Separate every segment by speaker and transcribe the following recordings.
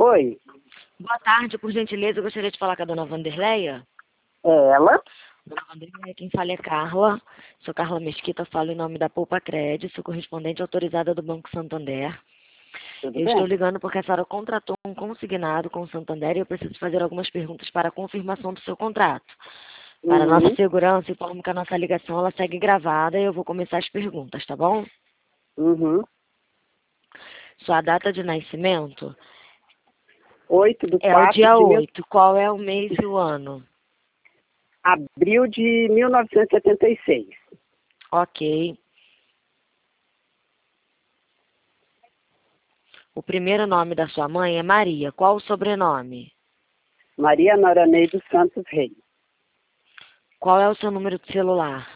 Speaker 1: Oi,
Speaker 2: Boa tarde, por gentileza, eu gostaria de falar com a dona Vanderleia.
Speaker 1: é ela?
Speaker 2: Dona Vanderleia, quem fala é Carla. Sou Carla Mesquita, falo em nome da Poupa Cred, sou correspondente autorizada do Banco Santander.
Speaker 1: Tudo
Speaker 2: Eu
Speaker 1: bem?
Speaker 2: estou ligando porque a senhora contratou um consignado com o Santander e eu preciso fazer algumas perguntas para a confirmação do seu contrato. Para nossa
Speaker 1: Uhum,
Speaker 2: segurança, informo que a nossa ligação ela segue gravada e eu vou começar as perguntas, tá bom?
Speaker 1: uhum.
Speaker 2: Sua data de nascimento
Speaker 1: 8 do
Speaker 2: é o
Speaker 1: 4
Speaker 2: dia
Speaker 1: de
Speaker 2: 8. Qual é o mês e o ano?
Speaker 1: abril de 1976.
Speaker 2: Ok. O primeiro nome da sua mãe é Maria. Qual o sobrenome?
Speaker 1: Maria Noranei dos Santos Reis.
Speaker 2: Qual é o seu número de celular?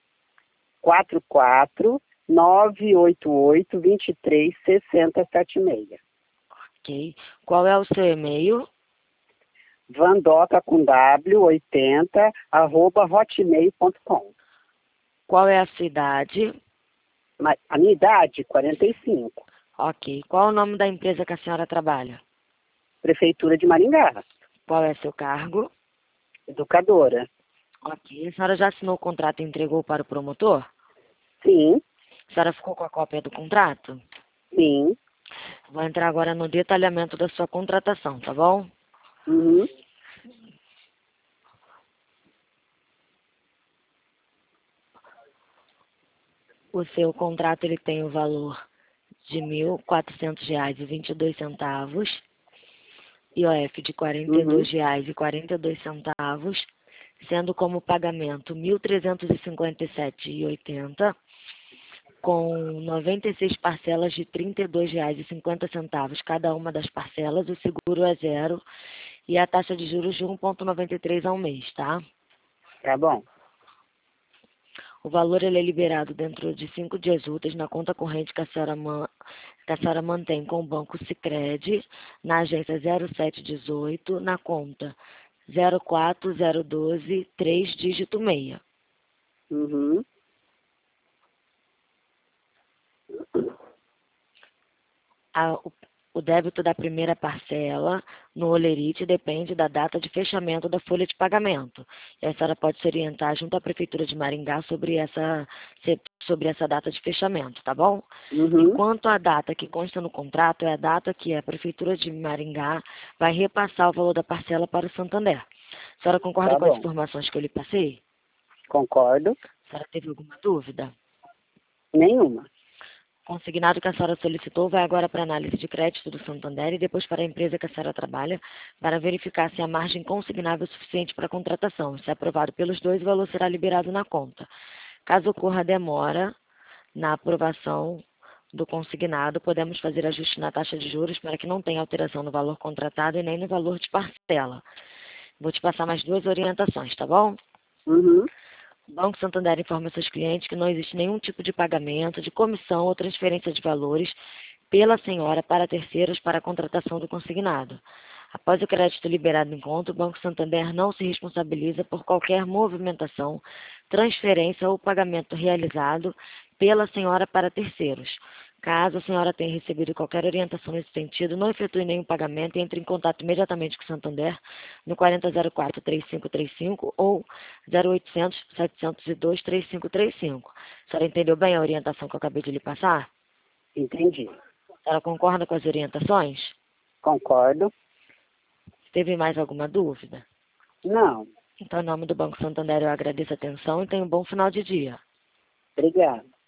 Speaker 1: 44-988-23-6076.
Speaker 2: Ok. Qual é o seu e-mail?
Speaker 1: Vandoca com W 80 @hotmail.com.
Speaker 2: Qual é a sua idade?
Speaker 1: A minha idade, 45.
Speaker 2: Ok. Qual é o nome da empresa que a senhora trabalha?
Speaker 1: Prefeitura de Maringá.
Speaker 2: Qual é seu cargo?
Speaker 1: Educadora.
Speaker 2: Ok. A senhora já assinou o contrato e entregou para o promotor?
Speaker 1: Sim,
Speaker 2: A senhora ficou com a cópia do contrato?
Speaker 1: sim.
Speaker 2: Vou entrar agora no detalhamento da sua contratação, tá bom?
Speaker 1: Uhum.
Speaker 2: O seu contrato ele tem o valor de R$ 1.400,22, IOF de R$
Speaker 1: Uhum.
Speaker 2: 42,42, sendo como pagamento R$ 1.357,80, com 96 parcelas de R$ 32,50 cada uma das parcelas, o seguro é zero e a taxa de juros de 1,93 ao mês, tá?
Speaker 1: Tá bom.
Speaker 2: O valor ele é liberado dentro de 5 dias úteis na conta corrente que a senhora mantém com o Banco Sicredi, na agência 0718, na conta 04012, 3 dígito 6.
Speaker 1: Uhum.
Speaker 2: O débito da primeira parcela no Olerite depende da data de fechamento da folha de pagamento. E a senhora pode se orientar junto à Prefeitura de Maringá sobre essa data de fechamento, tá bom?
Speaker 1: Uhum.
Speaker 2: Enquanto a data que consta no contrato é a data que a Prefeitura de Maringá vai repassar o valor da parcela para o Santander. A senhora concorda
Speaker 1: Tá
Speaker 2: com as
Speaker 1: bom.
Speaker 2: informações que eu lhe passei?
Speaker 1: Concordo.
Speaker 2: A senhora teve alguma dúvida?
Speaker 1: Nenhuma.
Speaker 2: Consignado que a senhora solicitou vai agora para a análise de crédito do Santander e depois para a empresa que a senhora trabalha para verificar se a margem consignável é suficiente para a contratação. Se aprovado pelos dois, o valor será liberado na conta. Caso ocorra demora na aprovação do consignado, podemos fazer ajuste na taxa de juros para que não tenha alteração no valor contratado e nem no valor de parcela. Vou te passar mais duas orientações, tá bom?
Speaker 1: Uhum.
Speaker 2: O Banco Santander informa seus clientes que não existe nenhum tipo de pagamento, de comissão ou transferência de valores pela senhora para terceiros para a contratação do consignado. Após o crédito liberado em conta, o Banco Santander não se responsabiliza por qualquer movimentação, transferência ou pagamento realizado pela senhora para terceiros. Caso a senhora tenha recebido qualquer orientação nesse sentido, não efetue nenhum pagamento e entre em contato imediatamente com o Santander no 4004-3535 ou 0800-702-3535. A senhora entendeu bem a orientação que eu acabei de lhe passar?
Speaker 1: Entendi.
Speaker 2: A senhora concorda com as orientações?
Speaker 1: Concordo.
Speaker 2: Teve mais alguma dúvida?
Speaker 1: Não.
Speaker 2: Então, em nome do Banco Santander, eu agradeço a atenção e tenha um bom final de dia.
Speaker 1: Obrigado.